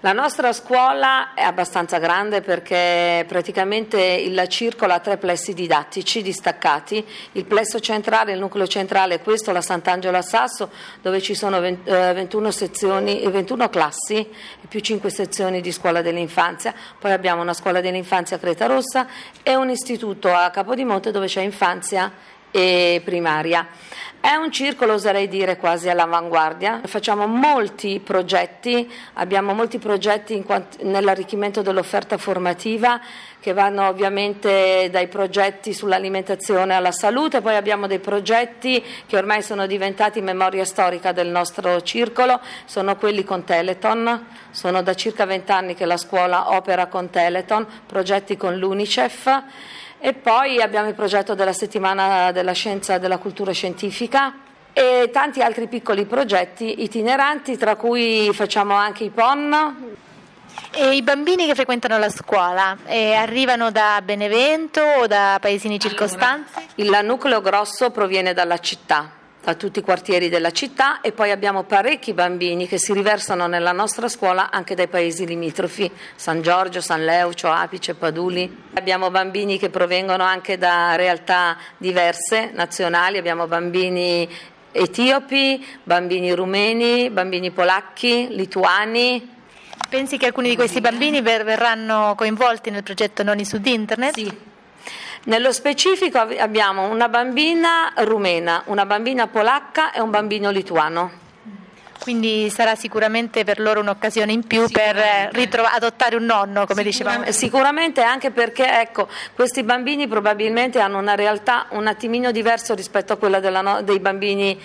La nostra scuola è abbastanza grande perché praticamente il circolo ha 3 plessi didattici distaccati. Il plesso centrale, il nucleo centrale è questo, la Sant'Angelo a Sasso, dove ci sono 21 sezioni, 21 classi e più 5 sezioni di scuola dell'infanzia. Poi abbiamo una scuola dell'infanzia a Cretarossa e un istituto a Capodimonte dove c'è infanzia e primaria. È un circolo, oserei dire, quasi all'avanguardia. Facciamo molti progetti, abbiamo molti progetti nell'arricchimento dell'offerta formativa, che vanno ovviamente dai progetti sull'alimentazione alla salute, poi abbiamo dei progetti che ormai sono diventati memoria storica del nostro circolo, sono quelli con Telethon, sono da circa 20 anni che la scuola opera con Telethon, progetti con l'Unicef. E poi abbiamo il progetto della settimana della scienza e della cultura scientifica e tanti altri piccoli progetti itineranti, tra cui facciamo anche i PON. E i bambini che frequentano la scuola arrivano da Benevento o da paesini circostanti? Il nucleo grosso proviene dalla città, da tutti i quartieri della città, e poi abbiamo parecchi bambini che si riversano nella nostra scuola anche dai paesi limitrofi, San Giorgio, San Leucio, Apice, Paduli. Abbiamo bambini che provengono anche da realtà diverse, nazionali, abbiamo bambini etiopi, bambini rumeni, bambini polacchi, lituani. Pensi che alcuni di questi bambini verranno coinvolti nel progetto Nonni Sud Internet? Sì. Nello specifico abbiamo una bambina rumena, una bambina polacca e un bambino lituano. Quindi sarà sicuramente per loro un'occasione in più per adottare un nonno, come dicevamo. Sicuramente, anche perché questi bambini probabilmente hanno una realtà un attimino diversa rispetto a quella dei bambini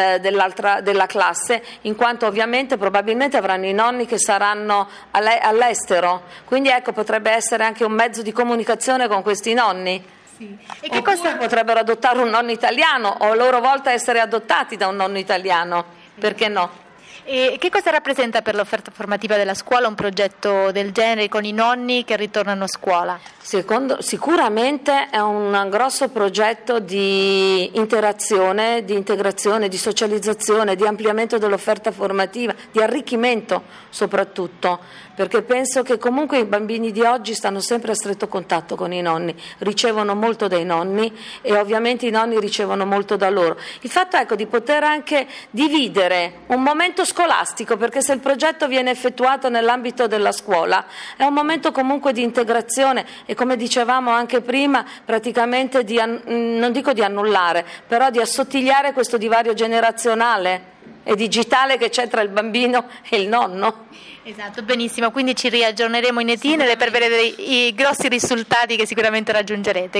della classe, in quanto ovviamente probabilmente avranno i nonni che saranno all'estero, quindi potrebbe essere anche un mezzo di comunicazione con questi nonni. Sì. E che cosa potrebbero adottare un nonno italiano o a loro volta essere adottati da un nonno italiano, perché no? E che cosa rappresenta per l'offerta formativa della scuola un progetto del genere con i nonni che ritornano a scuola? Sicuramente è un grosso progetto di interazione, di integrazione, di socializzazione, di ampliamento dell'offerta formativa, di arricchimento soprattutto, perché penso che comunque i bambini di oggi stanno sempre a stretto contatto con i nonni, ricevono molto dai nonni e ovviamente i nonni ricevono molto da loro. Il fatto di poter anche dividere un momento scolastico, perché se il progetto viene effettuato nell'ambito della scuola è un momento comunque di integrazione e, come dicevamo anche prima, praticamente non dico di annullare, però di assottigliare questo divario generazionale e digitale che c'è tra il bambino e il nonno. Esatto, benissimo, quindi ci riaggiorneremo in itinere per vedere i grossi risultati che sicuramente raggiungerete.